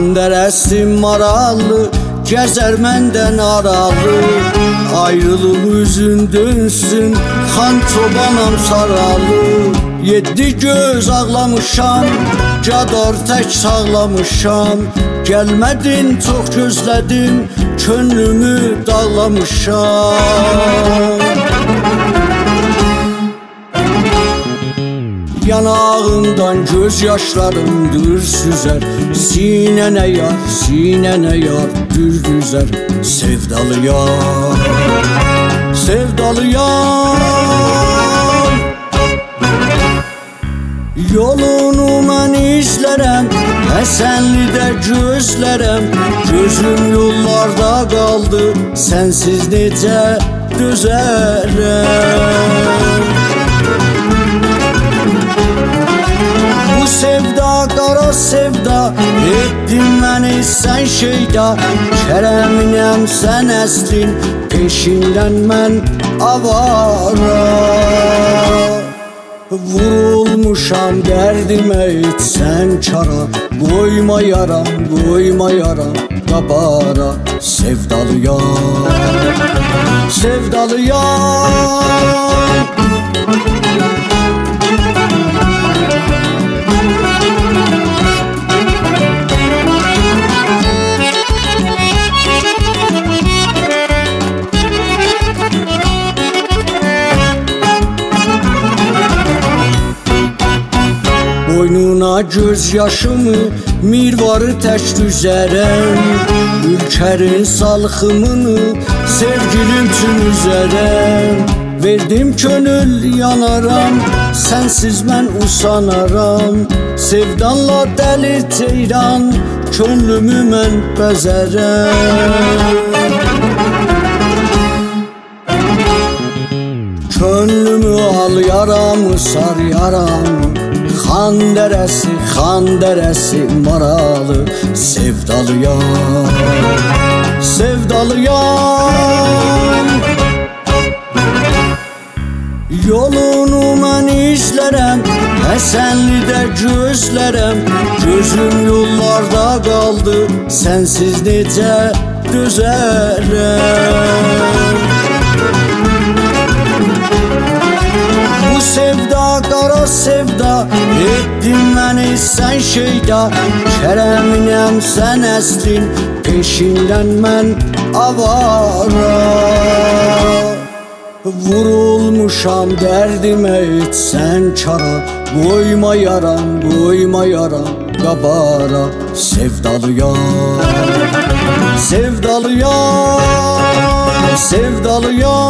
dərəsi marallı, gəzər məndən aralı. Ayrılıq üzün dönsün, xan çobanam saralı. Yeddi göz ağlamışam, cadar tək sağlamışam. Gəlmədin, çox gözlədim, könlümü dağlamışam. Yanağımdan göz yaşlarımdır süzər, sinənə yar, düz düzər. Sevdalı yar, sevdalı yar. Yolunu mən izlərəm, Həsənlidə gözlərəm. Gözüm yollarda qaldı, sənsiz necə dözərəm. Bu sevda, qara sevda, etdin məni sən şeyda. Kərəminəm sən əslin, peşindən mən avara. Vurulmuşam dərdimə etsən çara. Qoyma yaram qabara. Sevdalı yar, sevdalı yar. Boynuna göz yaşımı, mirvarı tək düzərəm. Ülkərin salxımını sevgilim üçün üzərəm. Verdim könül yanaram, sənsiz mən usanaram. Sevdanla dəli ceyran, könlümü mən bəzərəm. Könlümü al yaramı, sar yaramı. Xan dərəsi maralı. Sevdalı yar, sevdalı yar. Yolunu mən izlərəm, Həsənlidə gözlərəm. Gözüm yollarda qaldı, sənsiz necə dözərəm. Bu sevda, qara sevda, etdin məni sən şeyda. Kərəminəm sən əslin, peşindən mən avara. Vurulmuşam dərdimə etsən çara. Qoyma yaram qabara. Sevdalı yar, sevdalı yar, sevdalı yar.